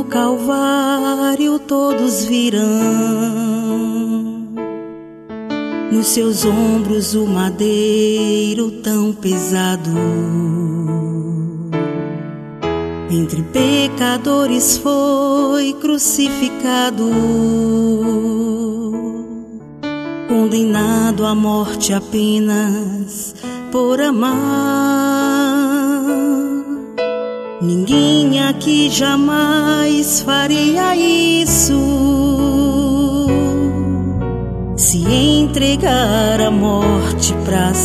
do Calvário todos virão, nos seus ombros o madeiro tão pesado. Entre pecadores foi crucificado, condenado à morte apenas por amar. Ninguém aqui jamais faria isso, se entregar à morte pra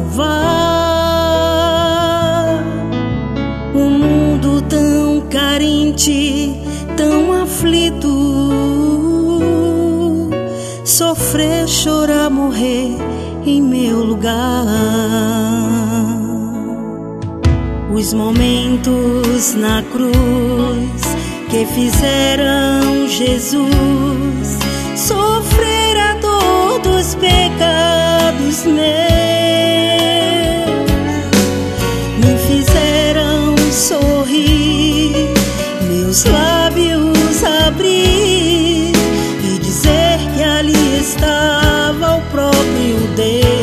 salvar um mundo tão carente, tão aflito. Sofrer, chorar, morrer em meu lugar. Os momentos na cruz que fizeram Jesus sofrer a dor dos pecados meus, me fizeram sorrir, meus lábios abrir e dizer que ali estava o próprio Deus.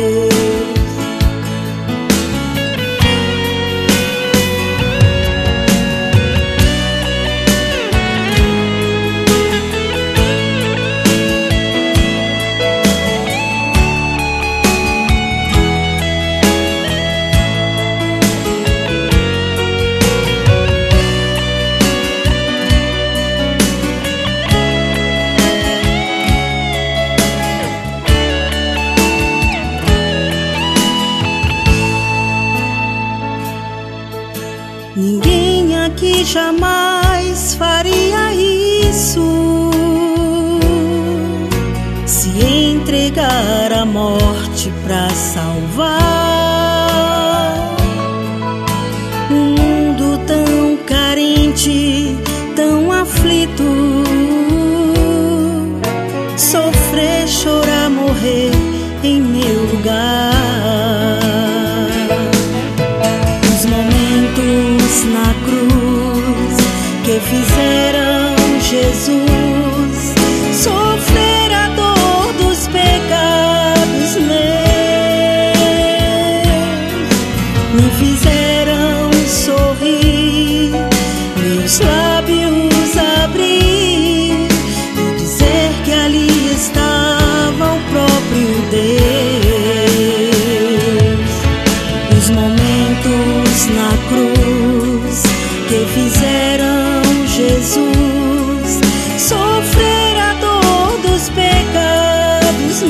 Ninguém aqui jamais faria isso, se entregar à morte pra salvar um mundo tão carente, tão aflito. Sofrer, chorar, morrer em meu lugar. Na cruz que fizeram Jesus sofrer a dor dos pecados meus, me fizeram sorrir, meus lábios abrir e dizer que ali estava o próprio Deus. Os momentos na cruz que fizeram Jesus sofrer a dor dos pecados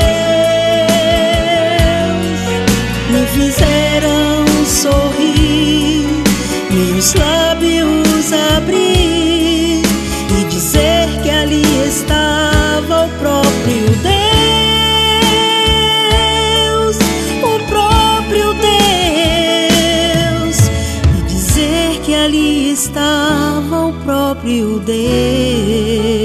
meus, me fizeram sorrir, meus lábios abrir e dizer que ali estava o próprio Deus, o próprio Deus, e dizer que ali estava o próprio Deus.